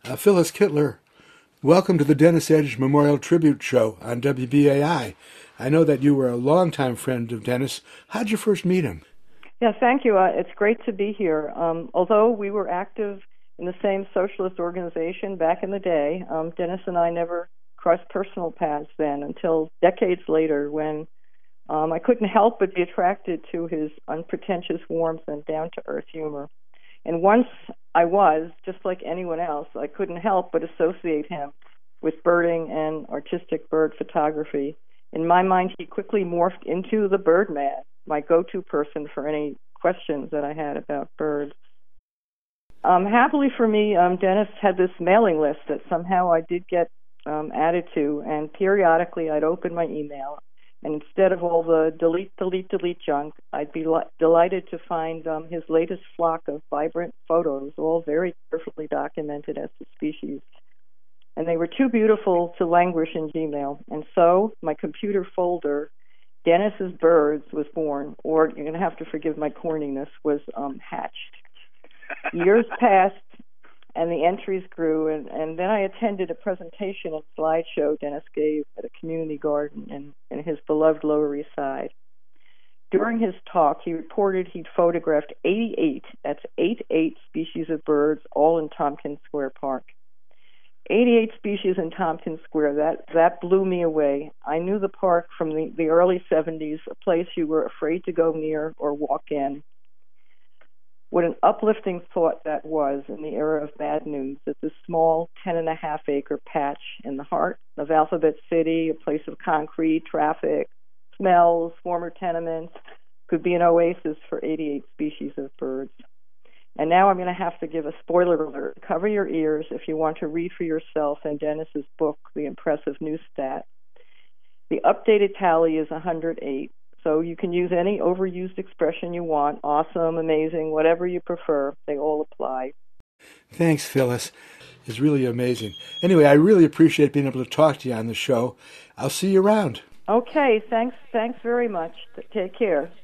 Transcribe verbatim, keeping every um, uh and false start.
Uh, Phyllis Kittler, welcome to the Dennis Edge Memorial Tribute Show on W B A I. I know that you were a longtime friend of Dennis. How'd you first meet him? Yeah, thank you. Uh, it's great to be here. Um, although we were active in the same socialist organization back in the day, um, Dennis and I never crossed personal paths then until decades later when um, I couldn't help but be attracted to his unpretentious warmth and down-to-earth humor. And once I was, just like anyone else, I couldn't help but associate him with birding and artistic bird photography. In my mind, he quickly morphed into the Birdman, my go-to person for any questions that I had about birds. Um, happily for me, um, Dennis had this mailing list that somehow I did get um, added to, and periodically I'd open my email, and instead of all the delete, delete, delete junk, I'd be li- delighted to find um, his latest flock of vibrant photos, all very carefully documented as to species. And they were too beautiful to languish in Gmail. And so my computer folder, Dennis's Birds, was born, or you're going to have to forgive my corniness, was um, hatched. Years passed, and the entries grew, and, and then I attended a presentation and slideshow Dennis gave at a community garden in, in his beloved Lower East Side. During his talk, he reported he'd photographed eighty-eight, that's eighty-eight species of birds, all in Tompkins Square Park. eighty-eight species in Tompkins Square, that, that blew me away. I knew the park from the, the early seventies, a place you were afraid to go near or walk in. What an uplifting thought that was in the era of bad news, that this small ten and a half acre patch in the heart of Alphabet City, a place of concrete, traffic, smells, former tenements, could be an oasis for eighty-eight species of birds. And now I'm going to have to give a spoiler alert. Cover your ears if you want to read for yourself in Dennis's book, The Impressive Newstat. The updated tally is one hundred eight. So you can use any overused expression you want, awesome, amazing, whatever you prefer. They all apply. Thanks, Phyllis. It's really amazing. Anyway, I really appreciate being able to talk to you on the show. I'll see you around. Okay, thanks, thanks very much. Take care.